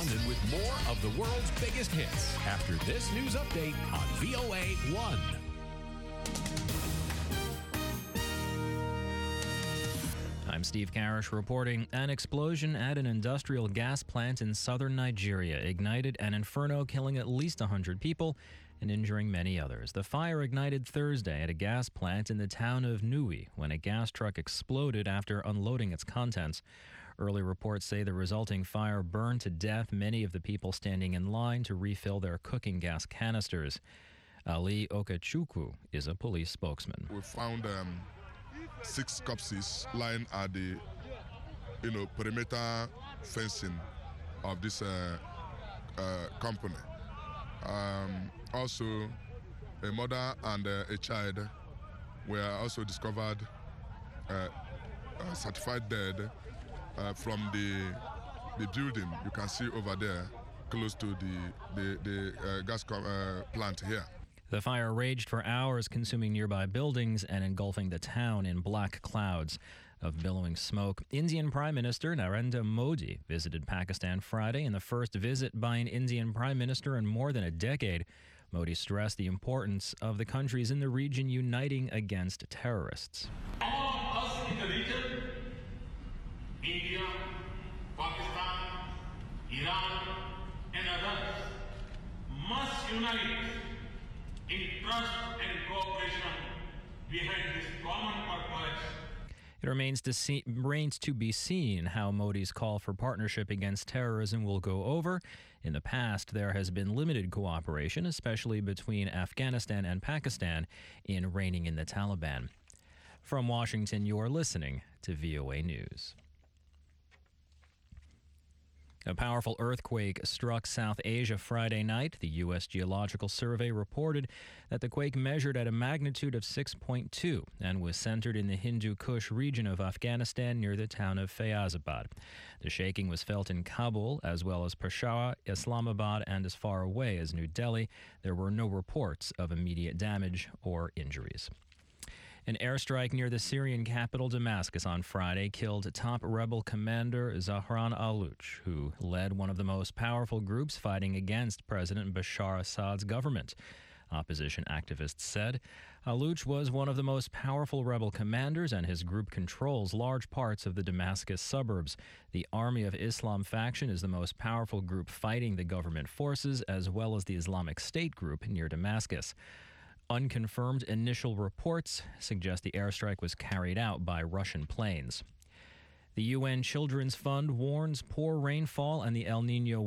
London with more of the world's biggest hits after this news update on VOA 1. I'm Steve Karish reporting. An explosion at an industrial gas plant in southern Nigeria ignited an inferno, killing at least 100 people and injuring many others. The fire ignited Thursday at a gas plant in the town of Nui when a gas truck exploded after unloading its contents. Early reports say the resulting fire burned to death many of the people standing in line to refill their cooking gas canisters. Ali Okechukwu is a police spokesman. We found 6 corpses lying at the perimeter fencing of this company. Also, a mother and a child were also discovered certified dead from the building you can see over there close to the gas plant here. The fire raged for hours, consuming nearby buildings and engulfing the town in black clouds of billowing smoke. Indian Prime Minister Narendra Modi visited Pakistan Friday in the first visit by an Indian Prime Minister in more than a decade. Modi stressed the importance of the countries in the region uniting against terrorists. All of us in the region, India, Pakistan, Iran, and others, must unite in trust and cooperation behind this common purpose. It remains to be seen how Modi's call for partnership against terrorism will go over. In the past, there has been limited cooperation, especially between Afghanistan and Pakistan, in reining in the Taliban. From Washington, you're listening to VOA News. A powerful earthquake struck South Asia Friday night. The U.S. Geological Survey reported that the quake measured at a magnitude of 6.2 and was centered in the Hindu Kush region of Afghanistan near the town of Faizabad. The shaking was felt in Kabul as well as Peshawar, Islamabad, and as far away as New Delhi. There were no reports of immediate damage or injuries. An airstrike near the Syrian capital Damascus on Friday killed top rebel commander Zahran al-Alouch, who led one of the most powerful groups fighting against President Bashar Assad's government. Opposition activists said Alouch was one of the most powerful rebel commanders, and his group controls large parts of the Damascus suburbs. The Army of Islam faction is the most powerful group fighting the government forces, as well as the Islamic State group near Damascus. Unconfirmed initial reports suggest the airstrike was carried out by Russian planes. The UN Children's Fund warns poor rainfall and the El Niño